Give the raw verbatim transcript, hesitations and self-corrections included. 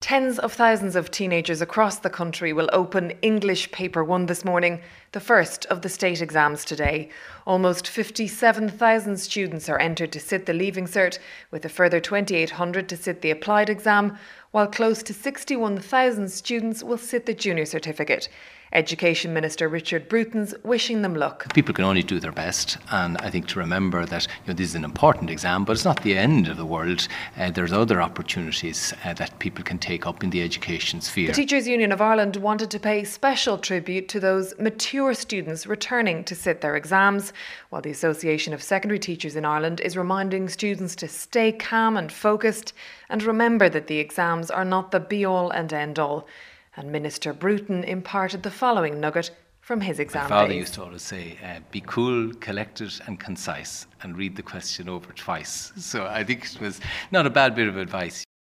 Tens of thousands of teenagers across the country will open English Paper one this morning, the first of the state exams today. Almost fifty-seven thousand students are entered to sit the Leaving Cert, with a further twenty-eight hundred to sit the Applied exam, while close to sixty-one thousand students will sit the Junior Certificate. Education Minister Richard Bruton's wishing them luck. People can only do their best, and I think to remember that you know, this is an important exam, but it's not the end of the world. Uh, there's other opportunities uh, that people can take up in the education sphere. The Teachers Union of Ireland wanted to pay special tribute to those mature students returning to sit their exams, while the Association of Secondary Teachers in Ireland is reminding students to stay calm and focused and remember that the exams are not the be-all and end-all. And Minister Bruton imparted the following nugget from his exam days. My father used to always say, uh, be cool, collected and concise, and read the question over twice. So I think it was not a bad bit of advice.